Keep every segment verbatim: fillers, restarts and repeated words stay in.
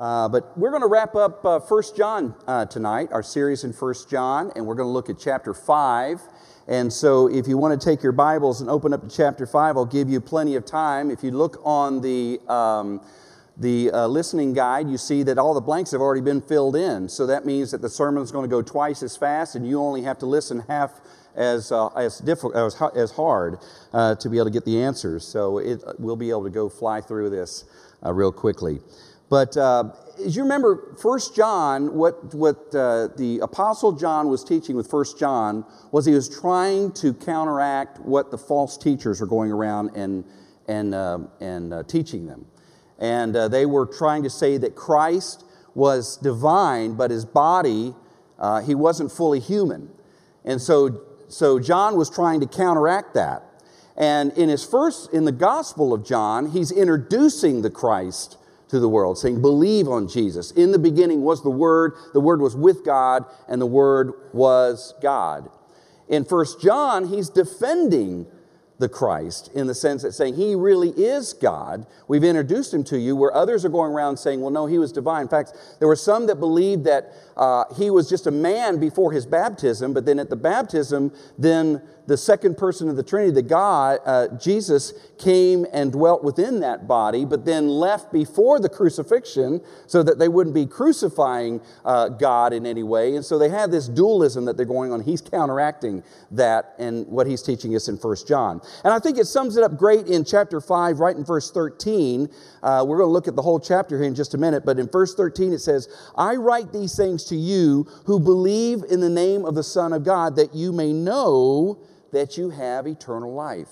Uh, but we're going to wrap up uh, First John uh, tonight, our series in First John, and we're going to look at chapter five. And so if you want to take your Bibles and open up to chapter five, I'll give you plenty of time. If you look on the, um, the uh, listening guide, you see that all the blanks have already been filled in. So that means that the sermon is going to go twice as fast, and you only have to listen half as uh, as difficult as, as hard uh, to be able to get the answers. So it, we'll be able to go fly through this uh, real quickly. But uh, as you remember, First John, what, what uh, the Apostle John was teaching with First John was he was trying to counteract what the false teachers were going around and, and, uh, and uh, teaching them. And uh, they were trying to say that Christ was divine, but his body, uh, he wasn't fully human. And so, so John was trying to counteract that. And in his first, in the Gospel of John, he's introducing the Christ to the world, saying, believe on Jesus. In the beginning was the Word, the Word was with God, and the Word was God. In First John, he's defending the Christ in the sense that saying he really is God. We've introduced him to you, where others are going around saying, well, no, he was divine. In fact, there were some that believed that uh, he was just a man before his baptism, but then at the baptism, then the second person of the Trinity, the God, uh, Jesus, came and dwelt within that body, but then left before the crucifixion so that they wouldn't be crucifying uh, God in any way. And so they have this dualism that they're going on. He's counteracting that and what he's teaching us in First John. And I think it sums it up great in chapter five, right in verse thirteen. Uh, we're going to look at the whole chapter here in just a minute, but in verse thirteen it says, I write these things to you who believe in the name of the Son of God, that you may know that you have eternal life.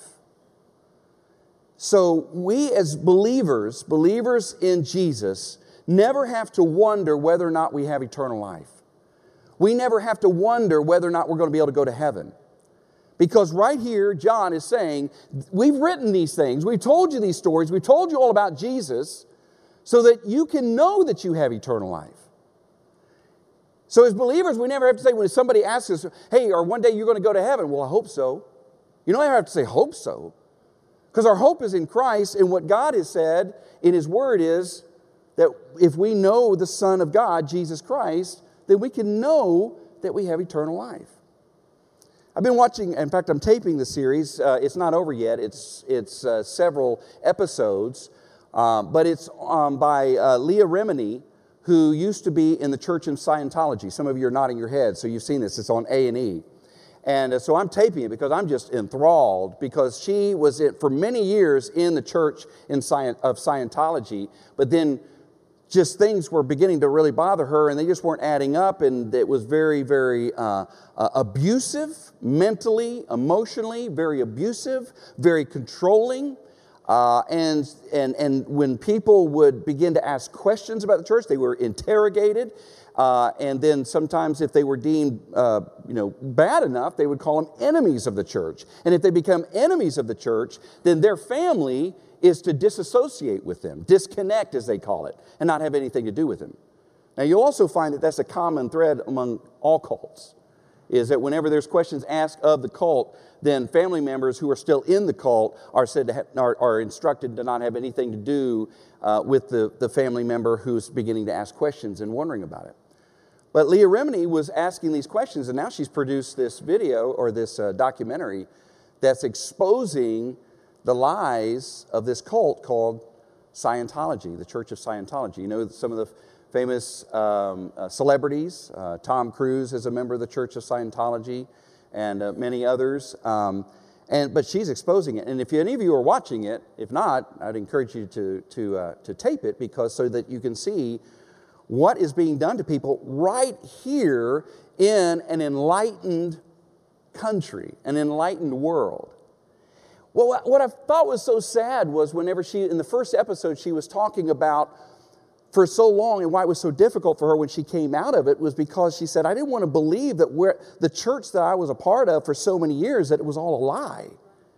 So we as believers, believers in Jesus, never have to wonder whether or not we have eternal life. We never have to wonder whether or not we're going to be able to go to heaven. Because right here, John is saying, we've written these things, we've told you these stories, we've told you all about Jesus, so that you can know that you have eternal life. So as believers, we never have to say, when somebody asks us, hey, or one day you're going to go to heaven, well, I hope so. You don't ever have to say, hope so. Because our hope is in Christ, and what God has said in His Word is that if we know the Son of God, Jesus Christ, then we can know that we have eternal life. I've been watching, in fact, I'm taping the series. Uh, it's not over yet. It's, it's uh, several episodes, uh, but it's um, by uh, Leah Remini, who used to be in the Church of Scientology. Some of you are nodding your heads, so you've seen this. It's on A and E. And uh, so I'm taping it because I'm just enthralled, because she was in, for many years in the Church in Sci- of Scientology, but then just things were beginning to really bother her, and they just weren't adding up, and it was very, very uh, uh, abusive, mentally, emotionally, very abusive, very controlling. Uh, and, and, and when people would begin to ask questions about the church, they were interrogated. Uh, and then sometimes if they were deemed uh, you know, bad enough, they would call them enemies of the church. And if they become enemies of the church, then their family is to disassociate with them, disconnect as they call it, and not have anything to do with them. Now you'll also find that that's a common thread among all cults, is that whenever there's questions asked of the cult, then family members who are still in the cult are said to have, are, are instructed to not have anything to do uh, with the, the family member who's beginning to ask questions and wondering about it. But Leah Remini was asking these questions, and now she's produced this video or this uh, documentary that's exposing the lies of this cult called Scientology, the Church of Scientology. You know, some of the famous um, uh, celebrities. Uh, Tom Cruise is a member of the Church of Scientology, and uh, many others. Um, and but she's exposing it. And if any of you are watching it, if not, I'd encourage you to to uh, to tape it, because so that you can see what is being done to people right here in an enlightened country, an enlightened world. Well, what I thought was so sad was whenever she, in the first episode, she was talking about for so long, and why it was so difficult for her when she came out of it was because she said, I didn't want to believe that where the church that I was a part of for so many years, that it was all a lie.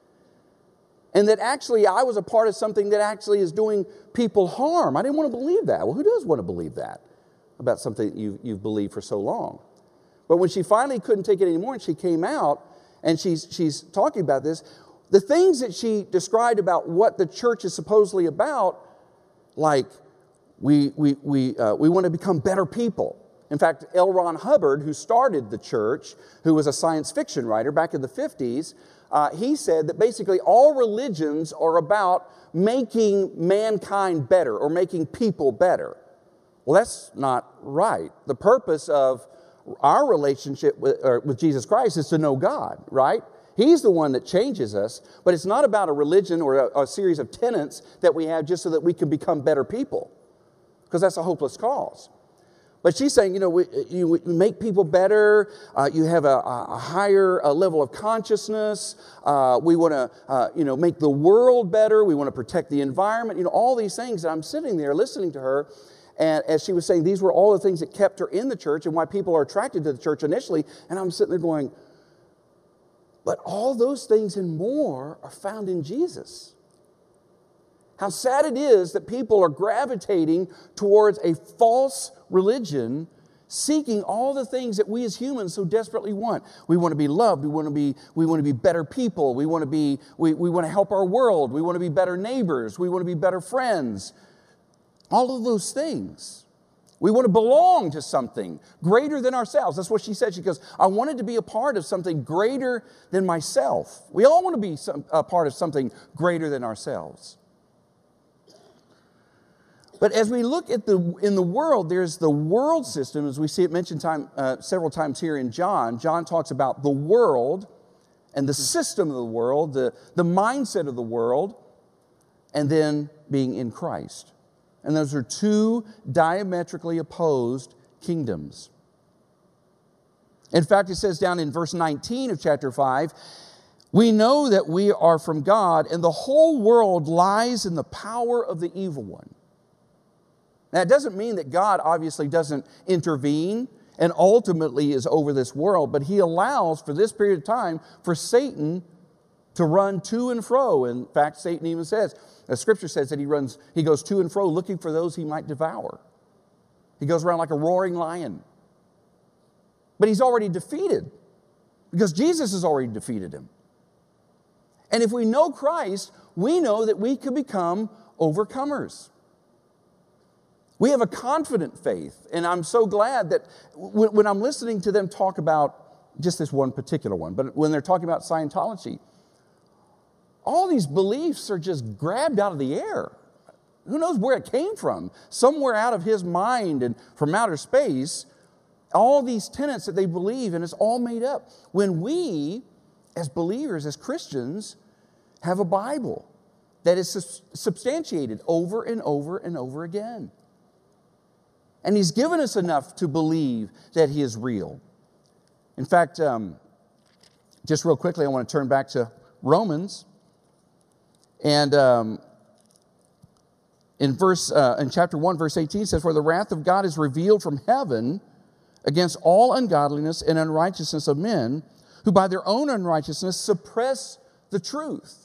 And that actually I was a part of something that actually is doing people harm. I didn't want to believe that. Well, who does want to believe that about something that you, you've believed for so long? But when she finally couldn't take it anymore and she came out and she's, she's talking about this, the things that she described about what the church is supposedly about, like We, we, we, uh, we want to become better people. In fact, L. Ron Hubbard, who started the church, who was a science fiction writer back in the fifties, uh, he said that basically all religions are about making mankind better or making people better. Well, that's not right. The purpose of our relationship with, or with Jesus Christ is to know God, right? He's the one that changes us, but it's not about a religion or a, a series of tenets that we have just so that we can become better people, because that's a hopeless cause. But she's saying, you know, we, you make people better. Uh, you have a, a higher a level of consciousness. Uh, we want to, uh, you know, make the world better. We want to protect the environment. You know, all these things. And I'm sitting there listening to her, and as she was saying, these were all the things that kept her in the church and why people are attracted to the church initially. And I'm sitting there going, but all those things and more are found in Jesus. How sad it is that people are gravitating towards a false religion, seeking all the things that we as humans so desperately want. We want to be loved. We want to be, we want to be better people. We want to be, we, we want to help our world. We want to be better neighbors. We want to be better friends. All of those things. We want to belong to something greater than ourselves. That's what she said. She goes, I wanted to be a part of something greater than myself. We all want to be some, a part of something greater than ourselves. But as we look at the in the world, there's the world system, as we see it mentioned time, uh, several times here in John. John talks about the world and the system of the world, the, the mindset of the world, and then being in Christ. And those are two diametrically opposed kingdoms. In fact, it says down in verse nineteen of chapter five, we know that we are from God, and the whole world lies in the power of the evil one. Now, it doesn't mean that God obviously doesn't intervene and ultimately is over this world, but He allows for this period of time for Satan to run to and fro. In fact, Satan even says, the Scripture says that he runs, he goes to and fro looking for those he might devour. He goes around like a roaring lion. But he's already defeated because Jesus has already defeated him. And if we know Christ, we know that we can become overcomers. We have a confident faith, and I'm so glad that when, when I'm listening to them talk about just this one particular one, but when they're talking about Scientology, all these beliefs are just grabbed out of the air. Who knows where it came from? Somewhere out of his mind and from outer space, all these tenets that they believe, and it's all made up. When we, as believers, as Christians, have a Bible that is substantiated over and over and over again. And He's given us enough to believe that He is real. In fact, um, just real quickly, I want to turn back to Romans. And um, in verse, uh, in chapter one, verse eighteen, it says, for the wrath of God is revealed from heaven against all ungodliness and unrighteousness of men, who by their own unrighteousness suppress the truth.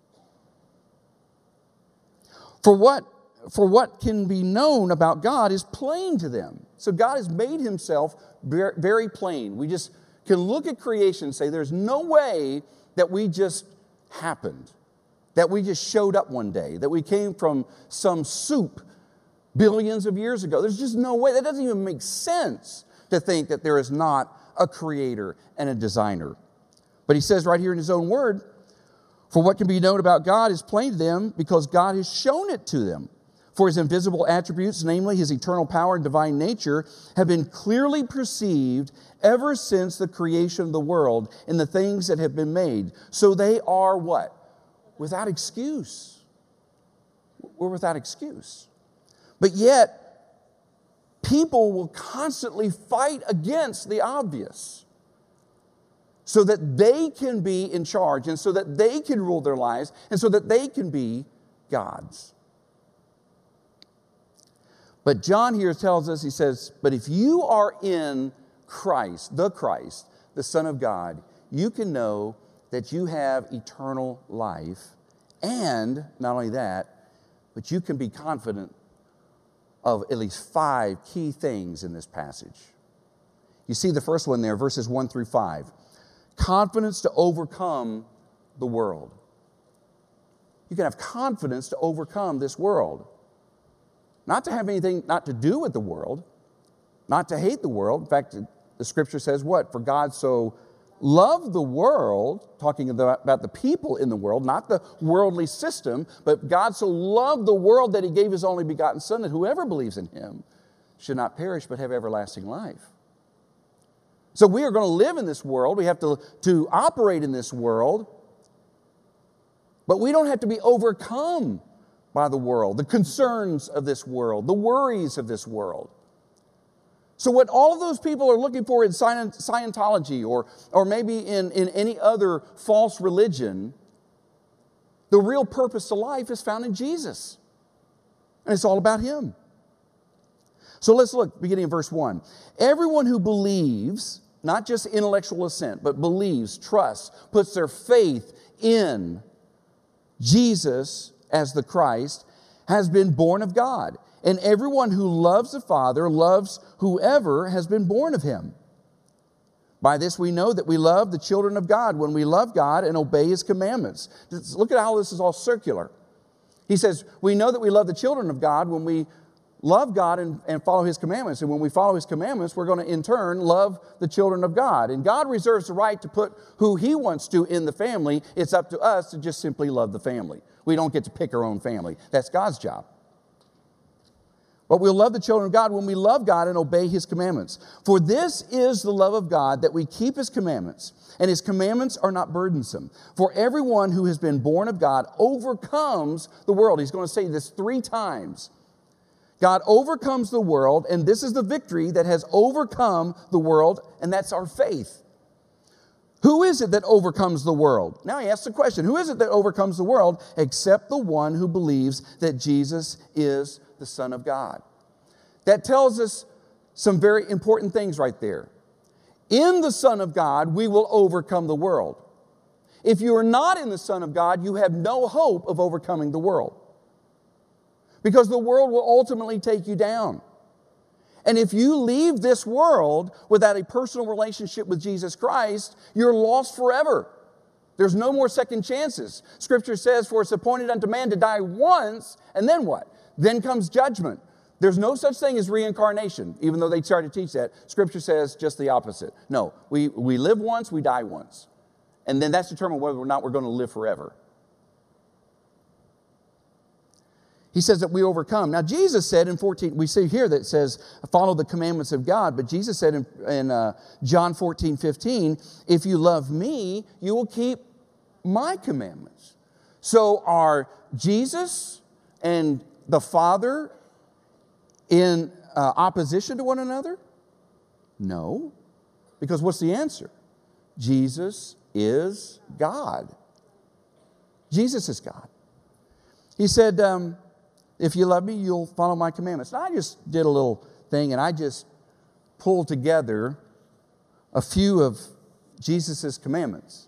For what For what can be known about God is plain to them. So God has made Himself very plain. We just can look at creation and say there's no way that we just happened, that we just showed up one day, that we came from some soup billions of years ago. There's just no way. That doesn't even make sense to think that there is not a creator and a designer. But He says right here in His own word, for what can be known about God is plain to them because God has shown it to them. For His invisible attributes, namely His eternal power and divine nature, have been clearly perceived ever since the creation of the world in the things that have been made. So they are what? Without excuse. We're without excuse. But yet, people will constantly fight against the obvious so that they can be in charge and so that they can rule their lives and so that they can be gods. But John here tells us, he says, but if you are in Christ, the Christ, the Son of God, you can know that you have eternal life. And not only that, but you can be confident of at least five key things in this passage. You see the first one there, verses one through five. Confidence to overcome the world. You can have confidence to overcome this world. not to have anything not to do with the world, not to hate the world. In fact, the Scripture says what? For God so loved the world, talking about the people in the world, not the worldly system, but God so loved the world that He gave His only begotten Son, that whoever believes in Him should not perish but have everlasting life. So we are going to live in this world. We have to, to operate in this world. But we don't have to be overcome by the world, the concerns of this world, the worries of this world. So what all of those people are looking for in Scientology or, or maybe in, in any other false religion, the real purpose to life is found in Jesus. And it's all about Him. So let's look, beginning in verse one. Everyone who believes, not just intellectual assent, but believes, trusts, puts their faith in Jesus as the Christ, has been born of God. And everyone who loves the Father loves whoever has been born of Him. By this we know that we love the children of God, when we love God and obey His commandments. Just look at how this is all circular. He says, we know that we love the children of God when we love God and, and follow His commandments. And when we follow His commandments, we're going to in turn love the children of God. And God reserves the right to put who He wants to in the family. It's up to us to just simply love the family. We don't get to pick our own family. That's God's job. But we'll love the children of God when we love God and obey His commandments. For this is the love of God, that we keep His commandments, and His commandments are not burdensome. For everyone who has been born of God overcomes the world. He's going to say this three times. God overcomes the world, and this is the victory that has overcome the world, and that's our faith. Who is it that overcomes the world? Now he asks the question, who is it that overcomes the world except the one who believes that Jesus is the Son of God? That tells us some very important things right there. In the Son of God, we will overcome the world. If you are not in the Son of God, you have no hope of overcoming the world. Because the world will ultimately take you down. And if you leave this world without a personal relationship with Jesus Christ, you're lost forever. There's no more second chances. Scripture says, for it's appointed unto man to die once, and then what? Then comes judgment. There's no such thing as reincarnation, even though they try to teach that. Scripture says just the opposite. No, we, we live once, we die once. And then that's determined whether or not we're going to live forever. He says that we overcome. Now, Jesus said in fourteen, we see here that it says, follow the commandments of God. But Jesus said in, in uh, John fourteen, fifteen, if you love me, you will keep my commandments. So are Jesus and the Father in uh, opposition to one another? No. Because what's the answer? Jesus is God. Jesus is God. He said, um, if you love me, you'll follow my commandments. Now, I just did a little thing, and I just pulled together a few of Jesus' commandments.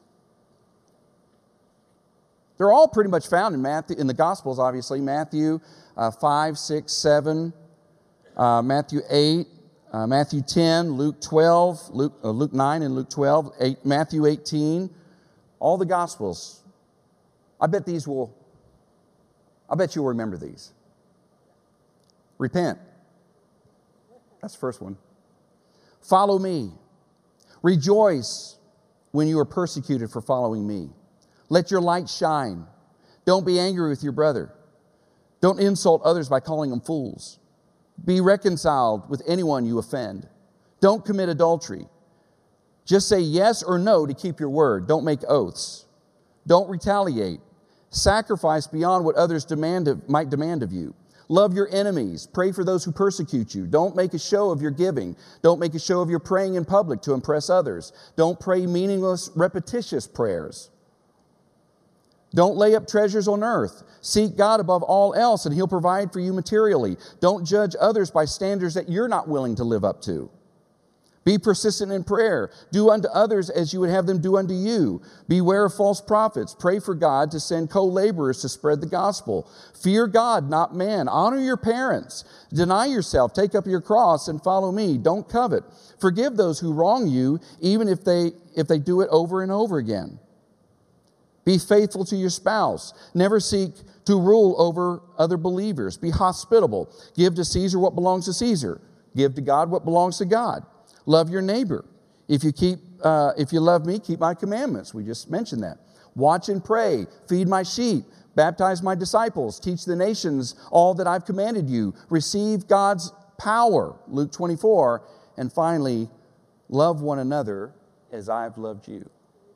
They're all pretty much found in Matthew, in the Gospels, obviously. Matthew uh, five, six, seven, uh, Matthew eight, uh, Matthew ten, Luke twelve, Luke, uh, Luke nine and Luke twelve, eight, Matthew eighteen. All the Gospels. I bet these will, I bet you'll remember these. Repent. That's the first one. Follow me. Rejoice when you are persecuted for following me. Let your light shine. Don't be angry with your brother. Don't insult others by calling them fools. Be reconciled with anyone you offend. Don't commit adultery. Just say yes or no to keep your word. Don't make oaths. Don't retaliate. Sacrifice beyond what others demand of, might demand of you. Love your enemies. Pray for those who persecute you. Don't make a show of your giving. Don't make a show of your praying in public to impress others. Don't pray meaningless, repetitious prayers. Don't lay up treasures on earth. Seek God above all else, and He'll provide for you materially. Don't judge others by standards that you're not willing to live up to. Be persistent in prayer. Do unto others as you would have them do unto you. Beware of false prophets. Pray for God to send co-laborers to spread the gospel. Fear God, not man. Honor your parents. Deny yourself. Take up your cross and follow me. Don't covet. Forgive those who wrong you, even if they, if they do it over and over again. Be faithful to your spouse. Never seek to rule over other believers. Be hospitable. Give to Caesar what belongs to Caesar. Give to God what belongs to God. Love your neighbor. If you keep, uh, if you love me, keep my commandments. We just mentioned that. Watch and pray. Feed my sheep. Baptize my disciples. Teach the nations all that I've commanded you. Receive God's power. Luke twenty-four. And finally, love one another as I've loved you.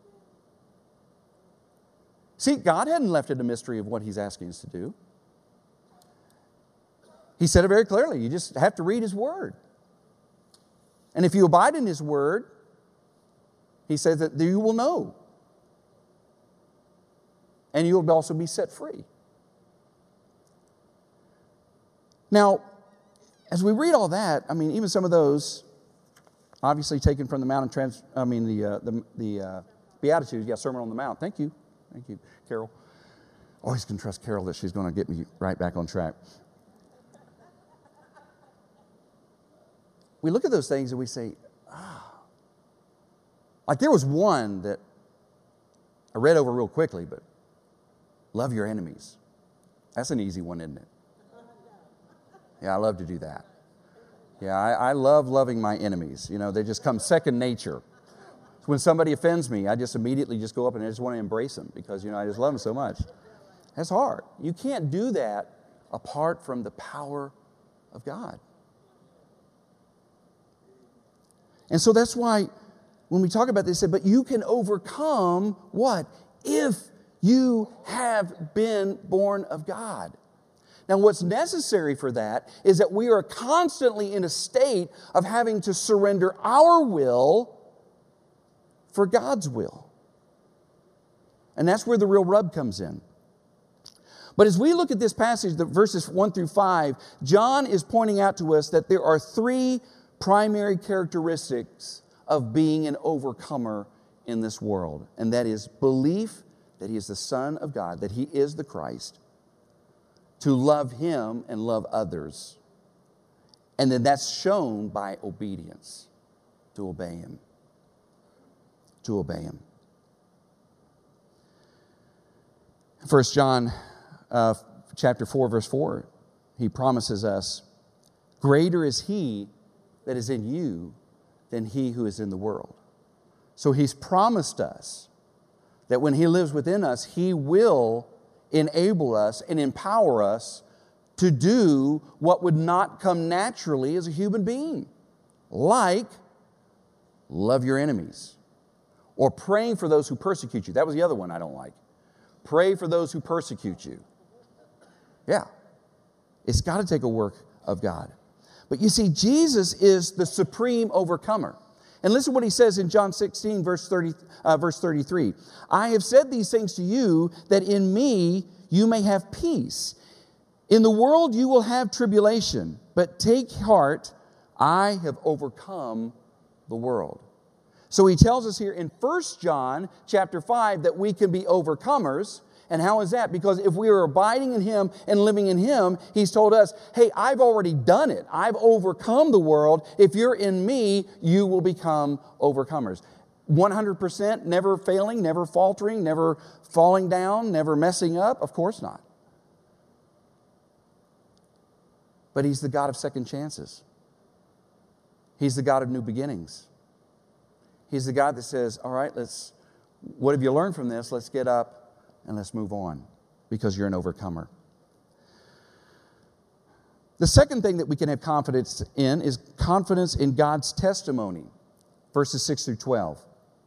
See, God hadn't left it a mystery of what He's asking us to do. He said it very clearly. You just have to read His Word. And if you abide in His Word, He says that you will know. And you will also be set free. Now, as we read all that, I mean, even some of those, obviously taken from the Mount of Trans, I mean, the uh, the, the uh, Beatitudes, yeah, Sermon on the Mount. Thank you. Thank you, Carol. Always can trust Carol that she's going to get me right back on track. We look at those things and we say, ah. Like there was one that I read over real quickly, but love your enemies. That's an easy one, isn't it? Yeah, I love to do that. Yeah, I, I love loving my enemies. You know, they just come second nature. When somebody offends me, I just immediately just go up and I just want to embrace them because, you know, I just love them so much. That's hard. You can't do that apart from the power of God. And so that's why when we talk about this, they say, but you can overcome what? If you have been born of God. Now, what's necessary for that is that we are constantly in a state of having to surrender our will for God's will. And that's where the real rub comes in. But as we look at this passage, the verses one through five, John is pointing out to us that there are three primary characteristics of being an overcomer in this world. And that is belief that He is the Son of God, that He is the Christ, to love Him and love others. And then that's shown by obedience, to obey Him. To obey Him. First John uh, chapter four, verse four, he promises us, greater is He that is in you than he who is in the world. So He's promised us that when He lives within us, He will enable us and empower us to do what would not come naturally as a human being, like love your enemies. Or praying for those who persecute you. That was the other one I don't like. Pray for those who persecute you. Yeah. It's got to take a work of God. But you see, Jesus is the supreme overcomer. And listen what He says in John sixteen, verse thirty, uh, verse thirty-three. I have said these things to you, that in me you may have peace. In the world you will have tribulation, but take heart, I have overcome the world. So He tells us here in First John chapter five that we can be overcomers. And how is that? Because if we are abiding in Him and living in Him, He's told us, hey, I've already done it. I've overcome the world. If you're in me, you will become overcomers. one hundred percent never failing, never faltering, never falling down, never messing up? Of course not. But He's the God of second chances. He's the God of new beginnings. He's the God that says, all right, let's, what have you learned from this? Let's get up and let's move on, because you're an overcomer. The second thing that we can have confidence in is confidence in God's testimony. Verses six through twelve.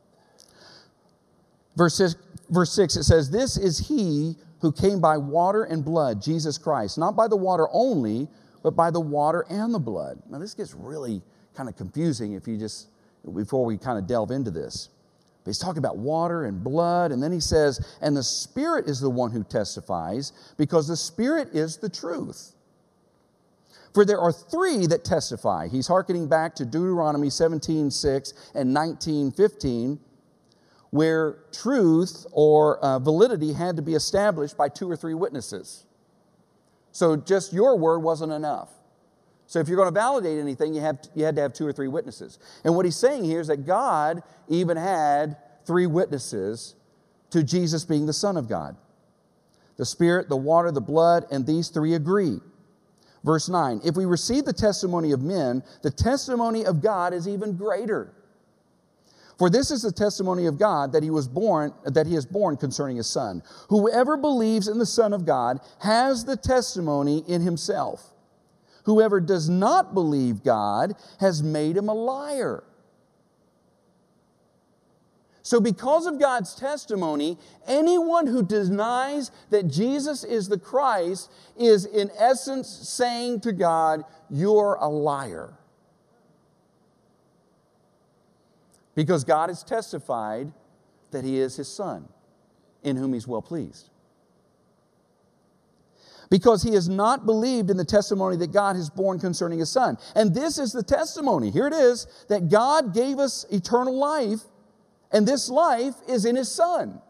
Verse six, verse six, it says, this is He who came by water and blood, Jesus Christ. Not by the water only, but by the water and the blood. Now this gets really kind of confusing if you just, before we kind of delve into this. But He's talking about water and blood, and then He says, and the Spirit is the one who testifies, because the Spirit is the truth. For there are three that testify. He's hearkening back to Deuteronomy seventeen six and nineteen fifteen, where truth or uh, validity had to be established by two or three witnesses. So just your word wasn't enough. So if you're going to validate anything, you, have to, you had to have two or three witnesses. And what He's saying here is that God even had three witnesses to Jesus being the Son of God. The Spirit, the water, the blood, and these three agree. Verse nine, if we receive the testimony of men, the testimony of God is even greater. For this is the testimony of God that he was born, that he is born concerning his Son. Whoever believes in the Son of God has the testimony in himself. Whoever does not believe God has made him a liar. So because of God's testimony, anyone who denies that Jesus is the Christ is in essence saying to God, you're a liar. Because God has testified that he is his Son, in whom he's well pleased. Because he has not believed in the testimony that God has borne concerning his Son. And this is the testimony, here it is, that God gave us eternal life, and this life is in his Son.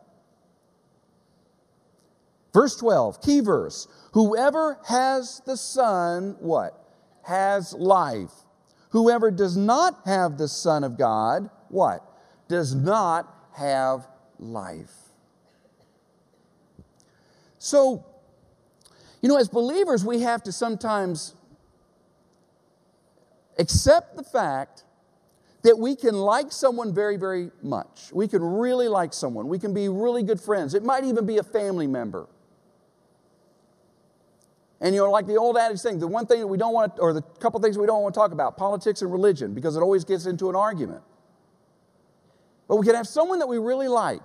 Verse twelve, key verse. Whoever has the Son, what? Has life. Whoever does not have the Son of God, what? Does not have life. So, you know, as believers, we have to sometimes accept the fact that we can like someone very, very much. We can really like someone. We can be really good friends. It might even be a family member. And, you know, like the old adage saying, the one thing that we don't want, or the couple things we don't want to talk about, politics and religion, because it always gets into an argument. But we can have someone that we really like.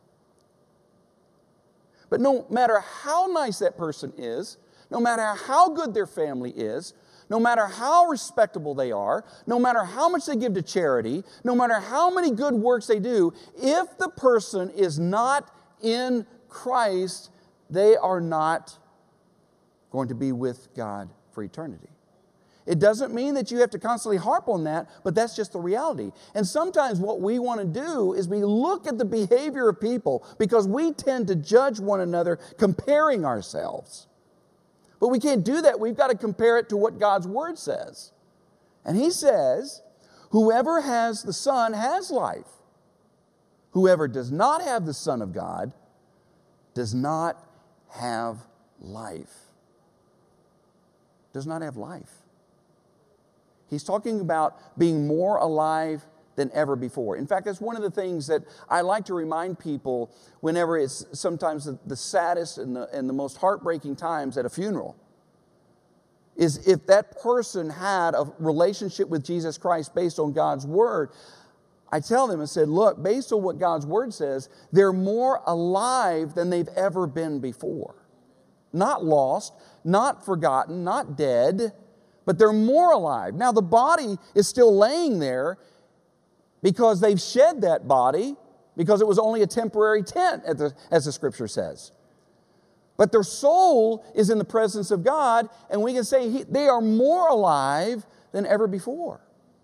But no matter how nice that person is, no matter how good their family is, no matter how respectable they are, no matter how much they give to charity, no matter how many good works they do, if the person is not in Christ, they are not going to be with God for eternity. It doesn't mean that you have to constantly harp on that, but that's just the reality. And sometimes what we want to do is we look at the behavior of people because we tend to judge one another comparing ourselves. But we can't do that. We've got to compare it to what God's Word says. And He says, whoever has the Son has life. Whoever does not have the Son of God does not have life. Does not have life. He's talking about being more alive than ever before. In fact, that's one of the things that I like to remind people whenever it's sometimes the, the saddest and the, and the most heartbreaking times at a funeral, is if that person had a relationship with Jesus Christ based on God's Word, I tell them and said, look, based on what God's Word says, they're more alive than they've ever been before. Not lost, not forgotten, not dead, but they're more alive. Now, the body is still laying there because they've shed that body because it was only a temporary tent, as the Scripture says. But their soul is in the presence of God, and we can say he, they are more alive than ever before.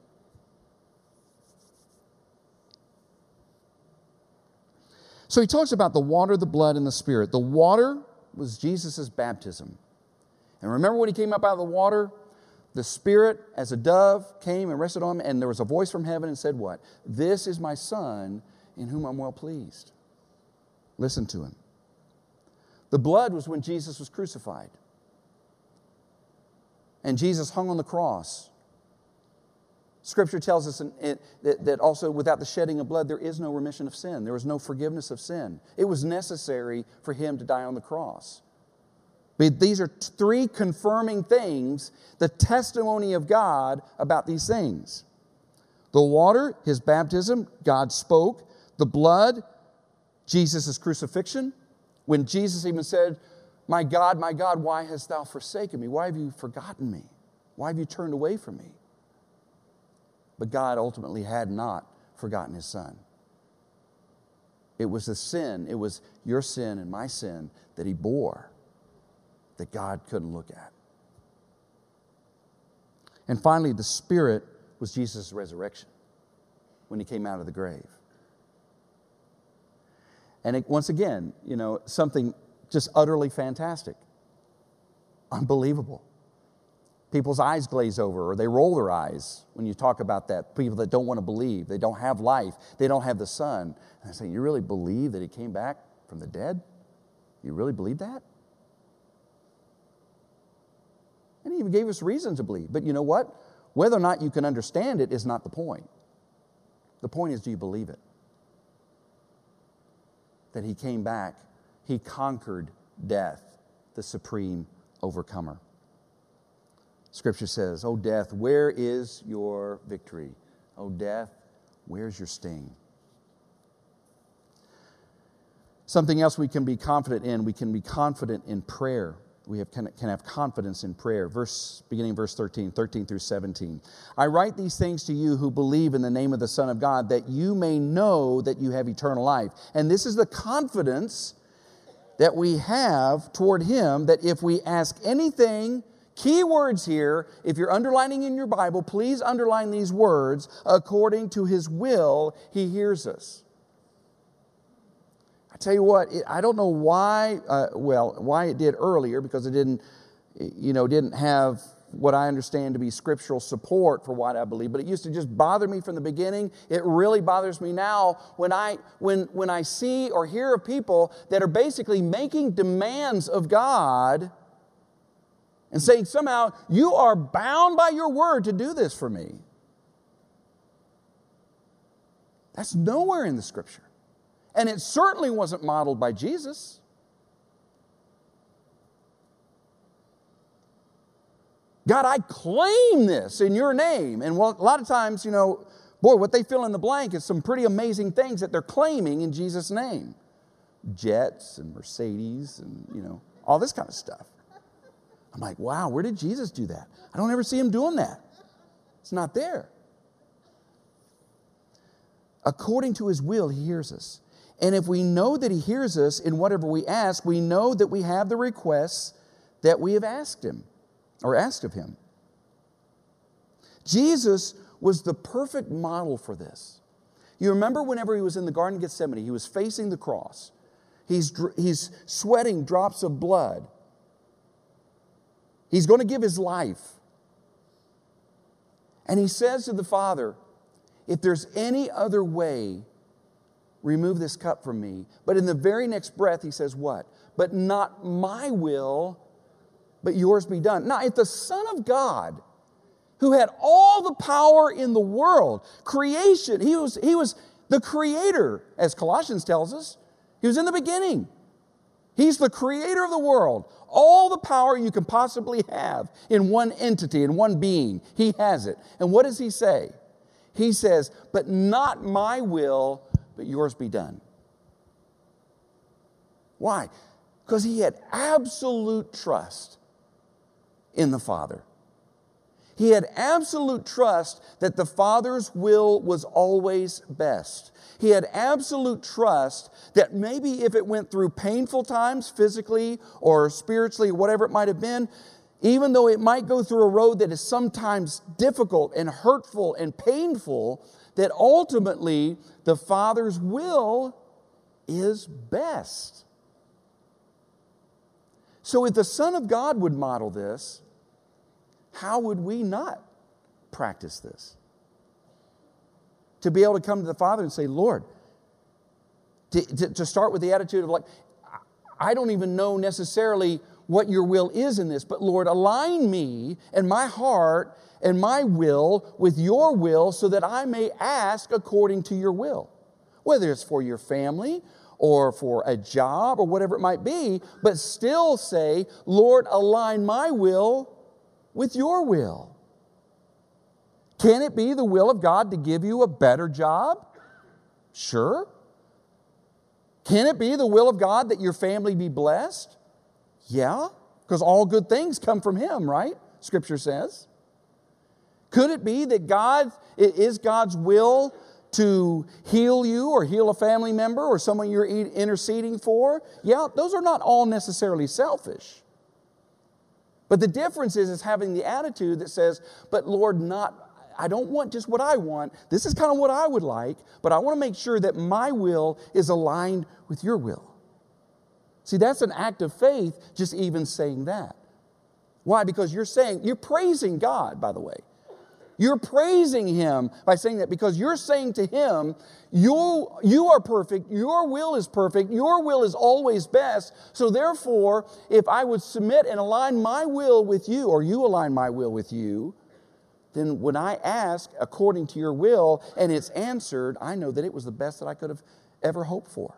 So he talks about the water, the blood, and the Spirit. The water was Jesus' baptism. And remember when he came up out of the water? The Spirit, as a dove, came and rested on him, and there was a voice from heaven and said what? This is my Son, in whom I'm well pleased. Listen to him. The blood was when Jesus was crucified. And Jesus hung on the cross. Scripture tells us in, in, that, that also without the shedding of blood, there is no remission of sin. There was no forgiveness of sin. It was necessary for him to die on the cross. But these are three confirming things, the testimony of God about these things. The water, his baptism, God spoke. The blood, Jesus' crucifixion. When Jesus even said, my God, my God, why hast thou forsaken me? Why have you forgotten me? Why have you turned away from me? But God ultimately had not forgotten his Son. It was the sin, it was your sin and my sin that he bore, that God couldn't look at. And finally, the Spirit was Jesus' resurrection when he came out of the grave. And it, once again, you know, something just utterly fantastic, unbelievable. people's eyes glaze over or they roll their eyes when you talk about that. People that don't want to believe, they don't have life, they don't have the Son. And I say, you really believe that He came back from the dead? You really believe that? And He even gave us reason to believe. But you know what? Whether or not you can understand it is not the point. The point is, do you believe it? That He came back, He conquered death, the supreme overcomer. Scripture says, "O death, where is your victory? O death, where's your sting?" Something else we can be confident in, we can be confident in prayer. We have, can, can have confidence in prayer. Verse, beginning in verse thirteen, thirteen through seventeen. "I write these things to you who believe in the name of the Son of God, that you may know that you have eternal life." And this is the confidence that we have toward Him, that if we ask anything, key words here, if you're underlining in your Bible, please underline these words, according to His will, He hears us. I tell you what, it, I don't know why, uh, well, why it did earlier, because it didn't, you know, didn't have what I understand to be scriptural support for what I believe, but it used to just bother me from the beginning. It really bothers me now when I, when, when I see or hear of people that are basically making demands of God and saying somehow, you are bound by your word to do this for me. That's nowhere in the Scripture. And it certainly wasn't modeled by Jesus. God, I claim this in your name. And well, a lot of times, you know, boy, what they fill in the blank is some pretty amazing things that they're claiming in Jesus' name. Jets and Mercedes and, you know, all this kind of stuff. I'm like, wow, where did Jesus do that? I don't ever see Him doing that. It's not there. According to His will, He hears us. And if we know that He hears us in whatever we ask, we know that we have the requests that we have asked Him or asked of Him. Jesus was the perfect model for this. You remember whenever He was in the Garden of Gethsemane, He was facing the cross. He's, he's sweating drops of blood. He's going to give His life. And He says to the Father, if there's any other way, remove this cup from me. But in the very next breath, He says what? But not my will, but yours be done. Now, if the Son of God, who had all the power in the world, creation, He was, he was the creator, as Colossians tells us. He was in the beginning. He's the creator of the world. All the power you can possibly have in one entity, in one being, He has it. And what does He say? He says, but not my will, but yours be done. Why? Because He had absolute trust in the Father. He had absolute trust that the Father's will was always best. He had absolute trust that maybe if it went through painful times, physically or spiritually, whatever it might have been, even though it might go through a road that is sometimes difficult and hurtful and painful, that ultimately the Father's will is best. So if the Son of God would model this, how would we not practice this? To be able to come to the Father and say, Lord, to, to, to start with the attitude of like, I don't even know necessarily what your will is in this, but Lord, align me and my heart and my will with your will so that I may ask according to your will. Whether it's for your family or for a job or whatever it might be, but still say, Lord, align my will with your will. Can it be the will of God to give you a better job? Sure. Can it be the will of God that your family be blessed? Yeah, because all good things come from Him, right? Scripture says. Could it be that God, it is God's will to heal you or heal a family member or someone you're interceding for? Yeah, those are not all necessarily selfish. But the difference is, is having the attitude that says, but Lord, not, I don't want just what I want. This is kind of what I would like, but I want to make sure that my will is aligned with your will. See, that's an act of faith, just even saying that. Why? Because you're saying, you're praising God, by the way. You're praising Him by saying that because you're saying to Him, you, you are perfect, your will is perfect, your will is always best. So therefore, if I would submit and align my will with you, or you align my will with you, then when I ask according to your will and it's answered, I know that it was the best that I could have ever hoped for.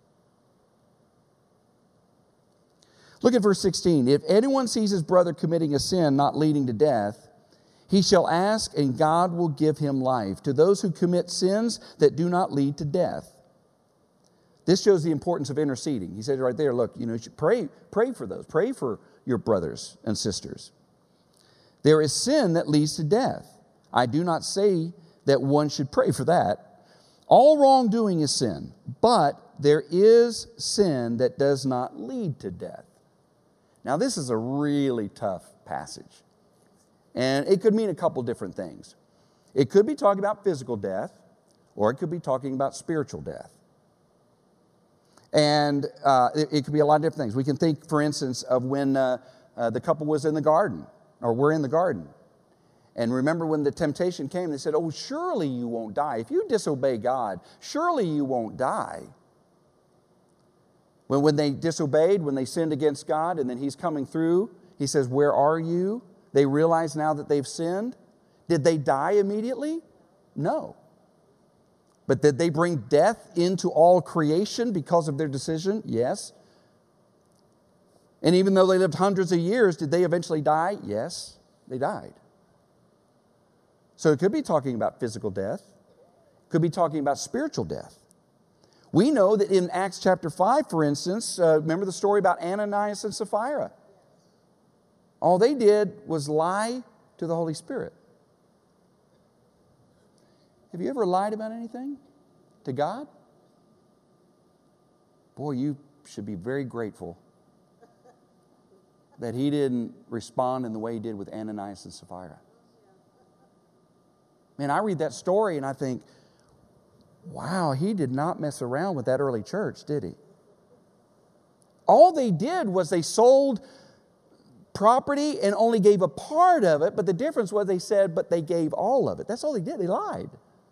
Look at verse sixteen. If anyone sees his brother committing a sin not leading to death, he shall ask, and God will give him life. To those who commit sins that do not lead to death. This shows the importance of interceding. He said right there, look, you know, you should pray, pray for those. Pray for your brothers and sisters. There is sin that leads to death. I do not say that one should pray for that. All wrongdoing is sin, but there is sin that does not lead to death. Now, this is a really tough passage. And it could mean a couple different things. It could be talking about physical death, or it could be talking about spiritual death. And uh, it, it could be a lot of different things. We can think, for instance, of when uh, uh, the couple was in the garden, or were in the garden. And remember when the temptation came, they said, oh, surely you won't die. If you disobey God, surely you won't die. When, when they disobeyed, when they sinned against God, and then He's coming through, He says, where are you? They realize now that they've sinned. Did they die immediately? No. But did they bring death into all creation because of their decision? Yes. And even though they lived hundreds of years, did they eventually die? Yes, they died. So it could be talking about physical death. It could be talking about spiritual death. We know that in Acts chapter five, for instance, uh, remember the story about Ananias and Sapphira? All they did was lie to the Holy Spirit. Have you ever lied about anything to God? Boy, you should be very grateful that He didn't respond in the way He did with Ananias and Sapphira. Man, I read that story and I think, wow, he did not mess around with that early church, did he? All they did was they sold property and only gave a part of it, but the difference was they said, but they gave all of it. That's all they did. They lied.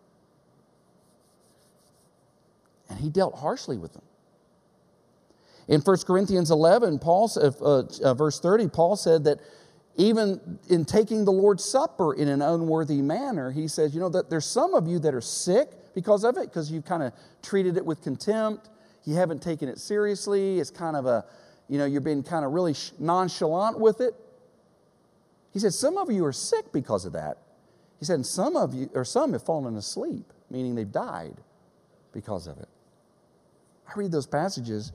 And He dealt harshly with them. In First Corinthians eleven, Paul, uh, uh, verse thirty, Paul said that even in taking the Lord's Supper in an unworthy manner, he says, you know, that there's some of you that are sick because of it, because you've kind of treated it with contempt. You haven't taken it seriously. It's kind of a, you know, you're being kind of really nonchalant with it. He said, some of you are sick because of that. He said, and some of you, or some have fallen asleep, meaning they've died because of it. I read those passages,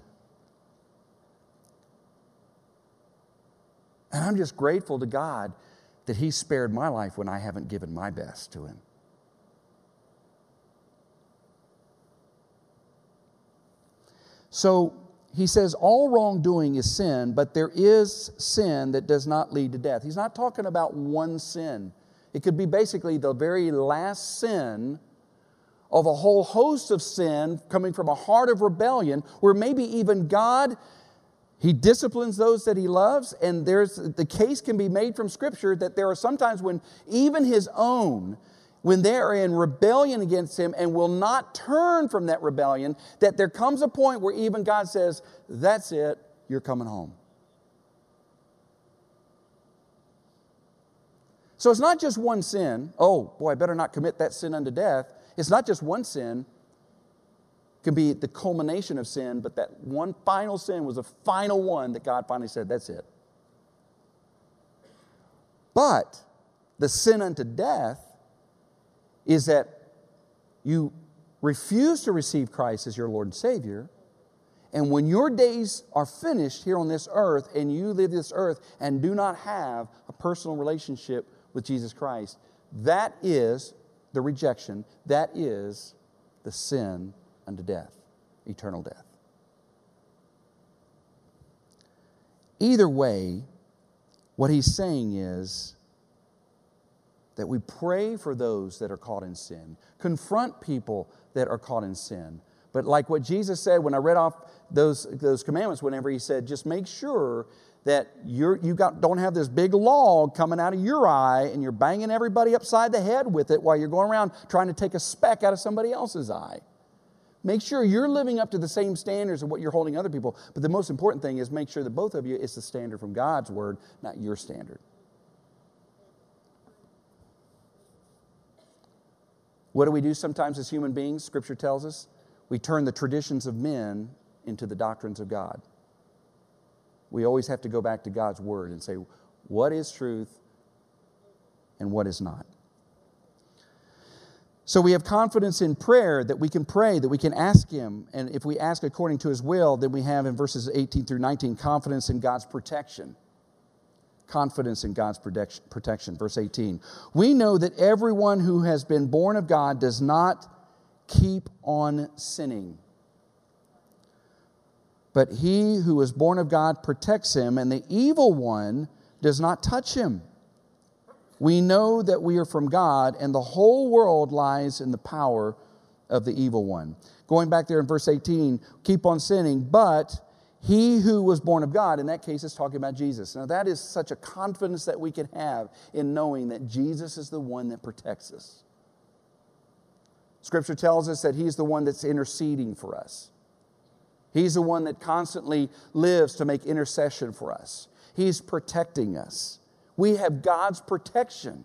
and I'm just grateful to God that He spared my life when I haven't given my best to Him. So he says all wrongdoing is sin, but there is sin that does not lead to death. He's not talking about one sin. It could be basically the very last sin of a whole host of sin coming from a heart of rebellion, where maybe even God, He disciplines those that He loves, and there's the case can be made from Scripture that there are sometimes when even His own, when they are in rebellion against Him and will not turn from that rebellion, that there comes a point where even God says, that's it, you're coming home. So it's not just one sin. Oh, boy, I better not commit that sin unto death. It's not just one sin. It can be the culmination of sin, but that one final sin was the final one that God finally said, that's it. But the sin unto death is that you refuse to receive Christ as your Lord and Savior, and when your days are finished here on this earth and you live this earth and do not have a personal relationship with Jesus Christ, that is the rejection, that is the sin unto death, eternal death. Either way, what he's saying is that we pray for those that are caught in sin, confront people that are caught in sin. But like what Jesus said when I read off those, those commandments, whenever He said, just make sure that you're, you got, don't have this big log coming out of your eye and you're banging everybody upside the head with it while you're going around trying to take a speck out of somebody else's eye. Make sure you're living up to the same standards of what you're holding other people. But the most important thing is make sure that both of you, it's the standard from God's word, not your standard. What do we do sometimes as human beings? Scripture tells us we turn the traditions of men into the doctrines of God. We always have to go back to God's word and say, what is truth and what is not? So we have confidence in prayer that we can pray, that we can ask Him. And if we ask according to His will, then we have in verses eighteen through nineteen, confidence in God's protection. Confidence in God's protection. Verse eighteen. We know that everyone who has been born of God does not keep on sinning. But he who is born of God protects him, and the evil one does not touch him. We know that we are from God, and the whole world lies in the power of the evil one. Going back there in verse eighteen, keep on sinning, but he who was born of God, in that case, is talking about Jesus. Now, that is such a confidence that we can have in knowing that Jesus is the one that protects us. Scripture tells us that He's the one that's interceding for us. He's the one that constantly lives to make intercession for us. He's protecting us. We have God's protection.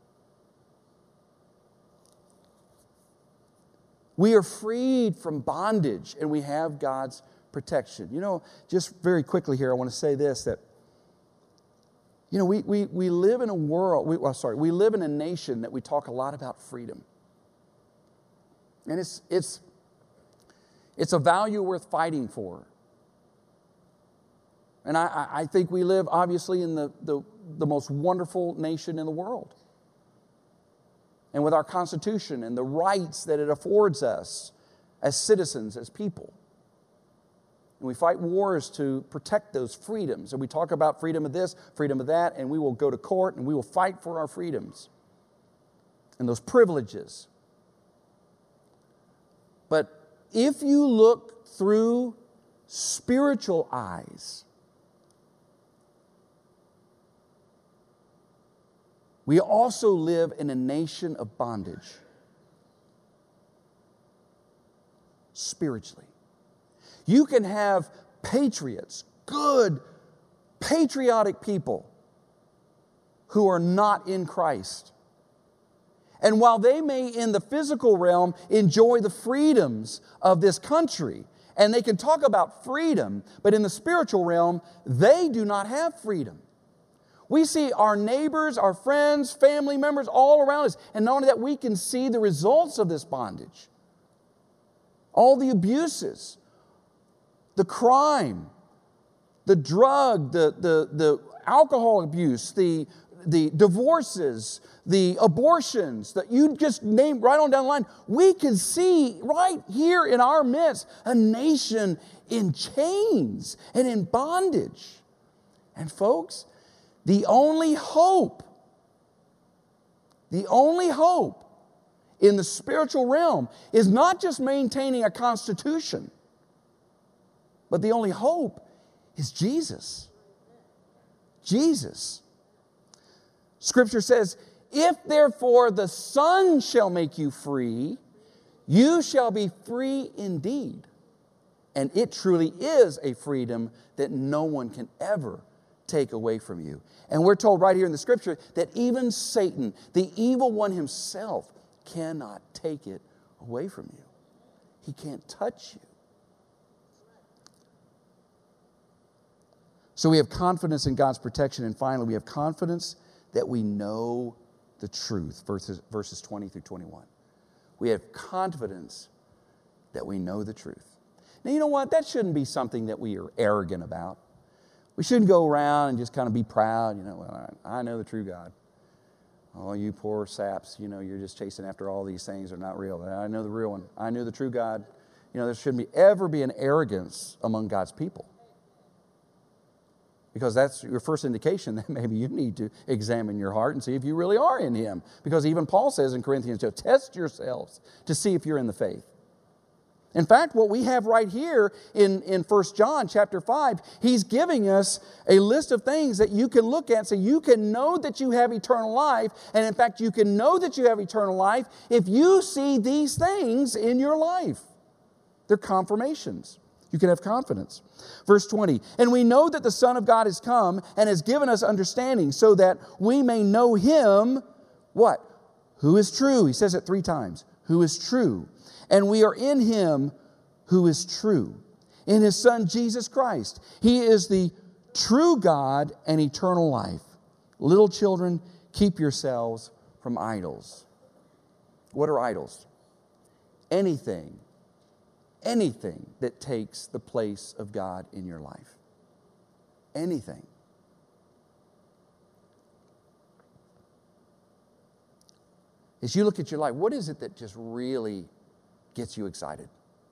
We are freed from bondage, and we have God's protection. You know, just very quickly here, I want to say this, that, you know, we, we, we live in a world, we, well, sorry, we live in a nation that we talk a lot about freedom. And it's, it's, it's a value worth fighting for. And I, I think we live, obviously, in the, the, the most wonderful nation in the world. And with our Constitution and the rights that it affords us as citizens, as people. And we fight wars to protect those freedoms. And we talk about freedom of this, freedom of that, and we will go to court and we will fight for our freedoms and those privileges. But if you look through spiritual eyes, we also live in a nation of bondage. Spiritually. You can have patriots, good, patriotic people who are not in Christ. And while they may, in the physical realm, enjoy the freedoms of this country, and they can talk about freedom, but in the spiritual realm, they do not have freedom. We see our neighbors, our friends, family members all around us. And not only that, we can see the results of this bondage. All the abuses, the crime, the drug, the, the, the alcohol abuse, the, the divorces, the abortions that you just named right on down the line. We can see right here in our midst a nation in chains and in bondage. And folks, the only hope, the only hope in the spiritual realm is not just maintaining a constitution, but the only hope is Jesus. Jesus. Scripture says, if therefore the Son shall make you free, you shall be free indeed. And it truly is a freedom that no one can ever take away from you. And we're told right here in the Scripture that even Satan, the evil one himself, cannot take it away from you. He can't touch you. So we have confidence in God's protection. And finally, we have confidence that we know the truth. Verses, verses twenty through twenty-one. We have confidence that we know the truth. Now, you know what? That shouldn't be something that we are arrogant about. We shouldn't go around and just kind of be proud. You know, well, I, I know the true God. Oh, you poor saps, you know, you're just chasing after all these things that are not real. I know the real one. I know the true God. You know, there shouldn't be, ever be an arrogance among God's people. Because that's your first indication that maybe you need to examine your heart and see if you really are in Him. Because even Paul says in Corinthians, test yourselves to see if you're in the faith. In fact, what we have right here in, in First John chapter five, he's giving us a list of things that you can look at so you can know that you have eternal life. And in fact, you can know that you have eternal life if you see these things in your life. They're confirmations. You can have confidence. Verse twenty, and we know that the Son of God has come and has given us understanding so that we may know Him, what? Who is true. He says it three times. Who is true. And we are in Him who is true. In His Son, Jesus Christ. He is the true God and eternal life. Little children, keep yourselves from idols. What are idols? Anything, anything that takes the place of God in your life. Anything. As you look at your life, what is it that just really gets you excited?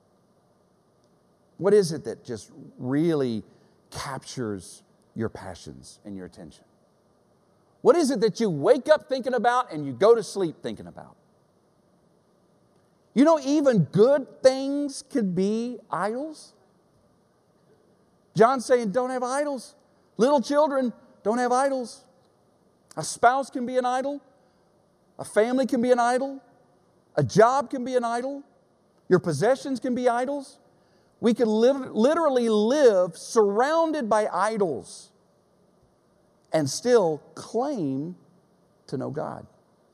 What is it that just really captures your passions and your attention? What is it that you wake up thinking about and you go to sleep thinking about? You know, even good things could be idols. John's saying, don't have idols. Little children, don't have idols. A spouse can be an idol. A family can be an idol. A job can be an idol. Your possessions can be idols. We can live, literally live surrounded by idols and still claim to know God.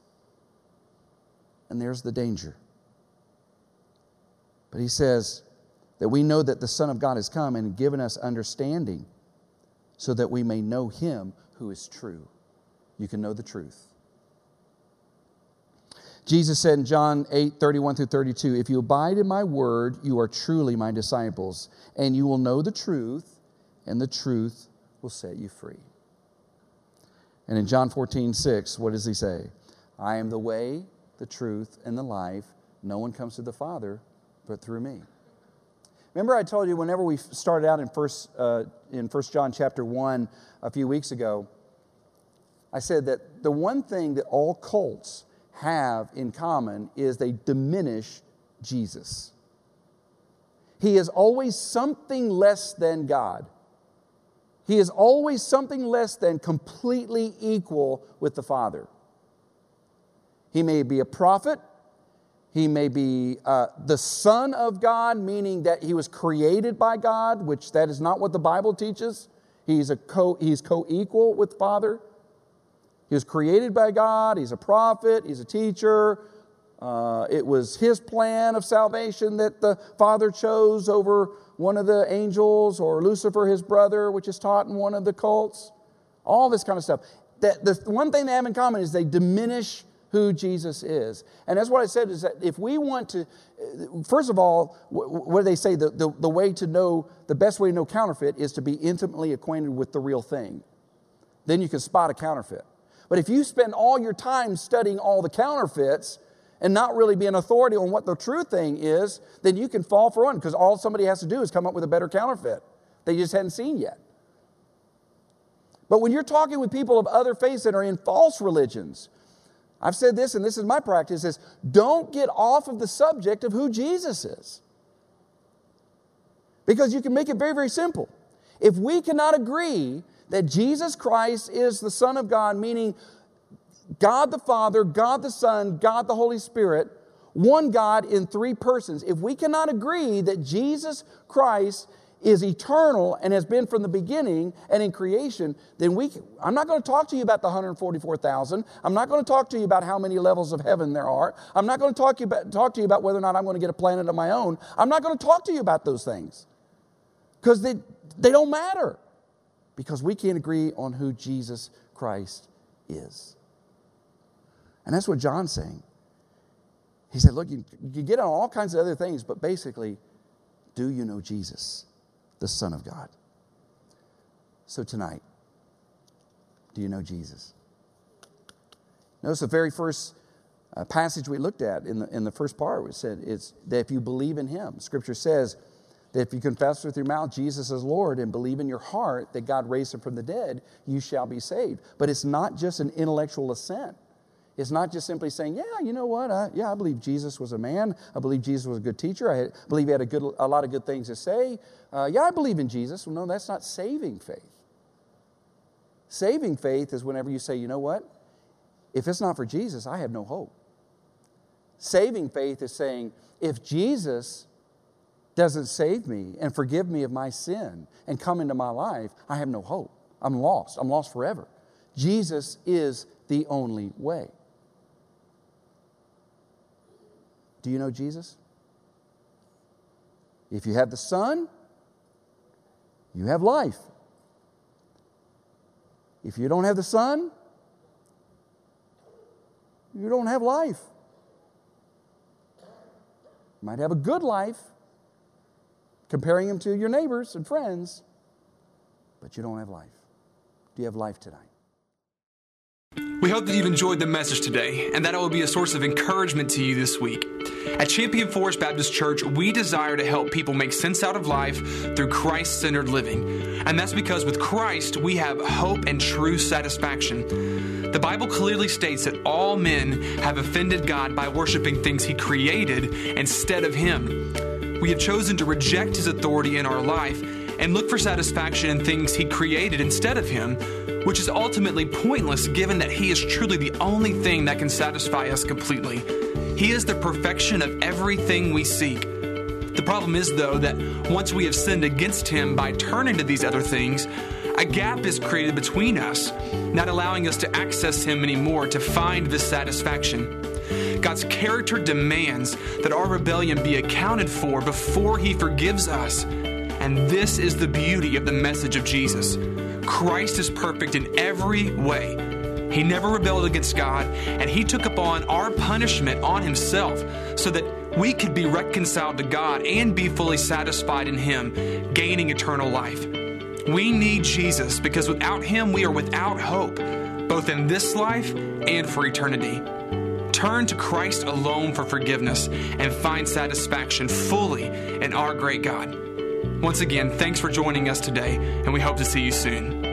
And there's the danger. But he says that we know that the Son of God has come and given us understanding so that we may know Him who is true. You can know the truth. Jesus said in John eight, thirty-one through thirty-two, if you abide in my word, you are truly my disciples, and you will know the truth, and the truth will set you free. And in John fourteen, six, what does he say? I am the way, the truth, and the life. No one comes to the Father but through me. Remember I told you whenever we started out in First, uh, in First John chapter one a few weeks ago, I said that the one thing that all cults have in common is they diminish Jesus. He is always something less than God. He is always something less than completely equal with the Father. He may be a prophet. He may be uh, the Son of God, meaning that He was created by God, which that is not what the Bible teaches. He's a co, he's co-equal with Father. He was created by God. He's a prophet. He's a teacher. Uh, it was His plan of salvation that the Father chose over one of the angels or Lucifer, His brother, which is taught in one of the cults. All this kind of stuff. That the one thing they have in common is they diminish who Jesus is. And that's what I said is that if we want to, first of all, what do they say? The, the, the way to know, the best way to know counterfeit is to be intimately acquainted with the real thing. Then you can spot a counterfeit. But if you spend all your time studying all the counterfeits and not really be an authority on what the true thing is, then you can fall for one because all somebody has to do is come up with a better counterfeit they just hadn't seen yet. But when you're talking with people of other faiths that are in false religions, I've said this and this is my practice, is don't get off of the subject of who Jesus is. Because you can make it very, very simple. If we cannot agree that Jesus Christ is the Son of God, meaning God the Father, God the Son, God the Holy Spirit, one God in three persons. If we cannot agree that Jesus Christ is eternal and has been from the beginning and in creation, then we can, I'm not going to talk to you about the one hundred forty-four thousand. I'm not going to talk to you about how many levels of heaven there are. I'm not going to talk to you about, talk to you about whether or not I'm going to get a planet of my own. I'm not going to talk to you about those things because they, they don't matter. Because we can't agree on who Jesus Christ is. And that's what John's saying. He said, look, you, you get on all kinds of other things, but basically, do you know Jesus, the Son of God? So tonight, do you know Jesus? Notice the very first uh, passage we looked at in the, in the first part, it said it's that if you believe in Him, Scripture says, that if you confess with your mouth Jesus is Lord and believe in your heart that God raised Him from the dead, you shall be saved. But it's not just an intellectual assent. It's not just simply saying, yeah, you know what? I, yeah, I believe Jesus was a man. I believe Jesus was a good teacher. I had, believe he had a, good, a lot of good things to say. Uh, yeah, I believe in Jesus. Well, no, that's not saving faith. Saving faith is whenever you say, you know what? If it's not for Jesus, I have no hope. Saving faith is saying, if Jesus doesn't save me and forgive me of my sin and come into my life, I have no hope. I'm lost. I'm lost forever. Jesus is the only way. Do you know Jesus? If you have the Son, you have life. If you don't have the Son, you don't have life. You might have a good life, comparing them to your neighbors and friends, but you don't have life. Do you have life tonight? We hope that you've enjoyed the message today and that it will be a source of encouragement to you this week. At Champion Forest Baptist Church, we desire to help people make sense out of life through Christ-centered living. And that's because with Christ, we have hope and true satisfaction. The Bible clearly states that all men have offended God by worshiping things He created instead of Him. We have chosen to reject His authority in our life and look for satisfaction in things He created instead of Him, which is ultimately pointless given that He is truly the only thing that can satisfy us completely. He is the perfection of everything we seek. The problem is, though, that once we have sinned against Him by turning to these other things, a gap is created between us, not allowing us to access Him anymore to find this satisfaction. God's character demands that our rebellion be accounted for before He forgives us. And this is the beauty of the message of Jesus. Christ is perfect in every way. He never rebelled against God, and He took upon our punishment on Himself so that we could be reconciled to God and be fully satisfied in Him, gaining eternal life. We need Jesus because without Him, we are without hope, both in this life and for eternity. Turn to Christ alone for forgiveness and find satisfaction fully in our great God. Once again, thanks for joining us today, and we hope to see you soon.